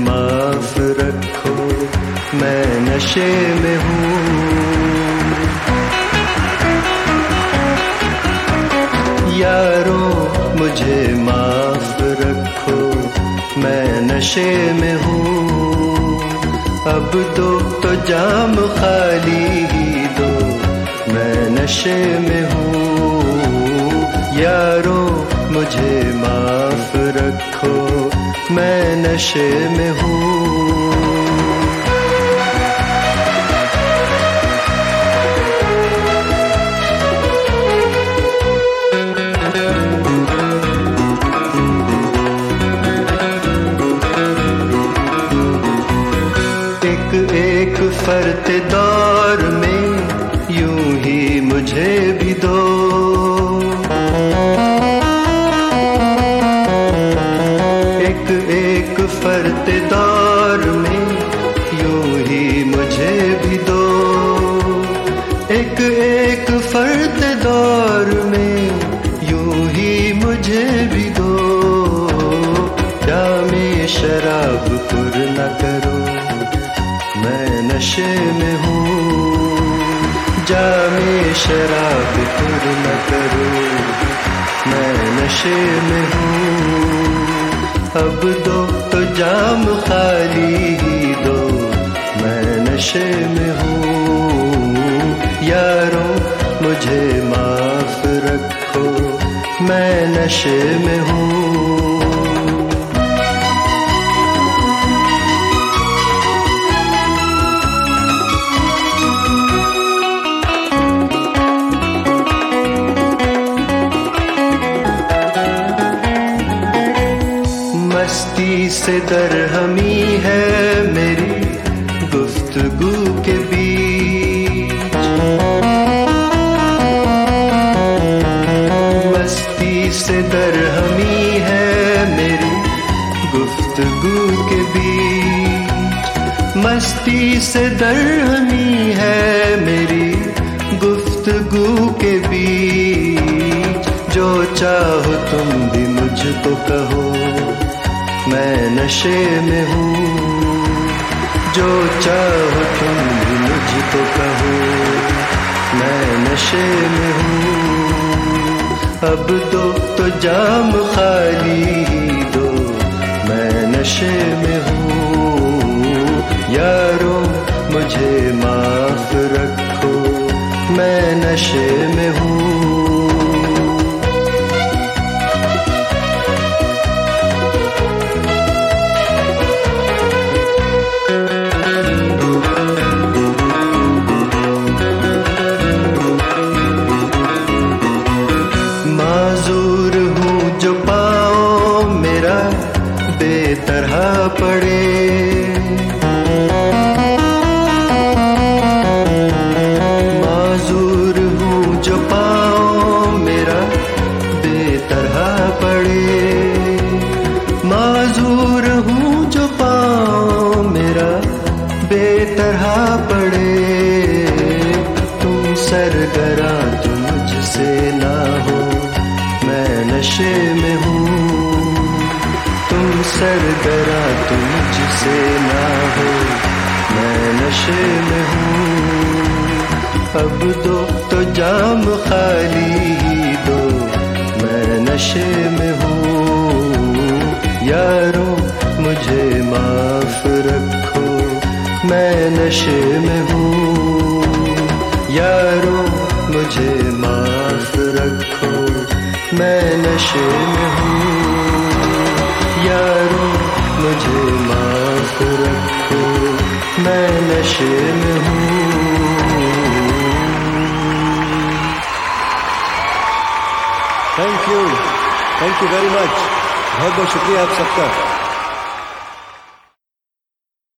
माफ रखो, मैं नशे में हूँ। यारों मुझे माफ रखो, मैं नशे में हूँ। अब दो तो जाम खाली ही दो, मैं नशे में हूँ। यारों मुझे माफ रखो, मैं नशे में हूँ। एक फर्त दौर में यूं ही मुझे भी दो। एक फर्त दौर में यूं ही मुझे भी दो। एक फर्त दौर में यूं ही मुझे भी दो। जामे शराब पुर न करो, मैं नशे में हूँ। जामे शराब पुर न करो, मैं नशे में हूँ। अब दो तो जाम खाली ही दो, मैं नशे में हूँ। यारों मुझे माफ रखो, मैं नशे में हूँ। मस्ती से दरहमी है मेरी गुफ्तगू के बीच। मस्ती से दरहमी है मेरी गुफ्तगू के बीच। मस्ती से दरहमी है मेरी गुफ्तगू के बीच। जो चाहो तुम भी मुझको कहो, मैं नशे में हूँ। जो चाहो तुम भी मुझको कहो, मैं नशे में हूँ। अब दो तो जाम खाली ही दो, मैं नशे में हूँ। यारों मुझे माफ रखो, मैं नशे में हूँ। माजूर हूँ जो पाँव मेरा बेतरह पड़े। माजूर हूँ जो पाँव मेरा बेतरह पड़े। माजूर हूँ जो पाँव मेरा बेतरह पड़े। तुम सरगरा तुम मुझसे ना हो, मैं नशे में हूँ। तुम सरगरा तुम मुझसे ना हो, मैं नशे में हूँ। अब दो तो जाम खाली ही दो, मैं नशे में हूँ। यारों मुझे माफ रखो, मैं नशे में हूँ। यारों मुझे माफ रखो, मैं नशे में हूँ। यारों मुझे माफ रखो, मैं नशे में हूँ। Thank you very much. बहुत बहुत शुक्रिया आप सबका।